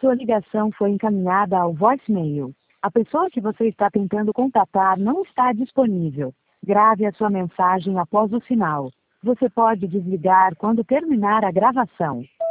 Sua ligação foi encaminhada ao voicemail. A pessoa que você está tentando contatar não está disponível. Grave a sua mensagem após o sinal. Você pode desligar quando terminar a gravação.